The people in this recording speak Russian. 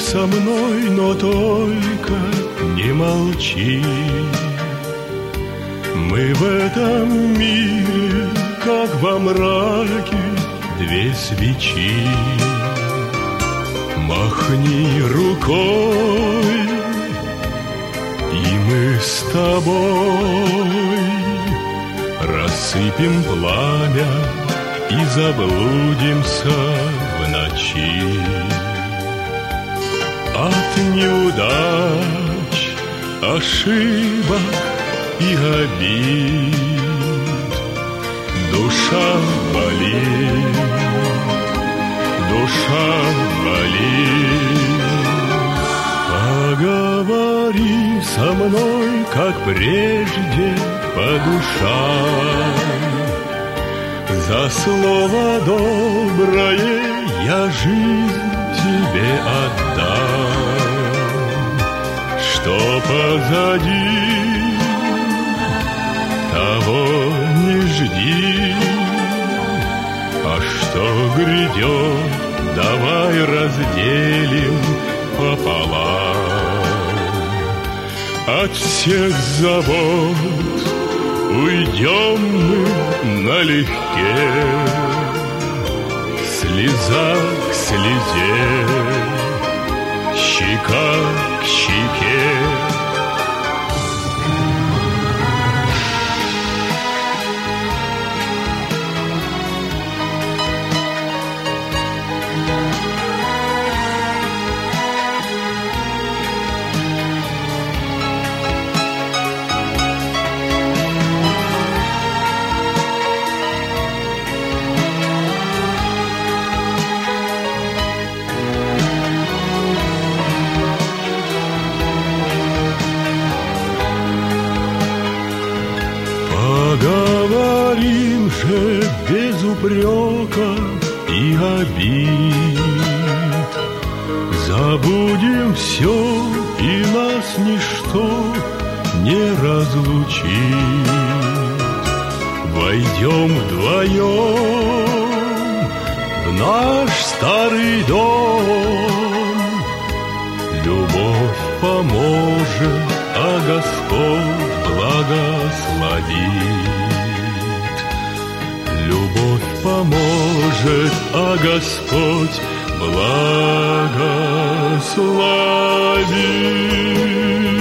со мной, но только не молчи. Мы в этом мире, как во мраке две свечи. Махни рукой, и мы с тобой рассыпем пламя и заблудимся в ночи. От неудач, ошибок и обид душа болит, душа болит. Поговори со мной, как прежде, по душам. За слово доброе я жизнь тебе отдам. Что позади, того не жди, а что грядет, давай разделим пополам. От всех забот уйдем мы налегке, слеза к слезе, щека к щеке. Поговорим же без упрека и обид. Забудем все, и нас ничто не разлучит. Войдем вдвоем в наш старый дом. Любовь поможет, а Господь благословит. Любовь поможет, а Господь благословит.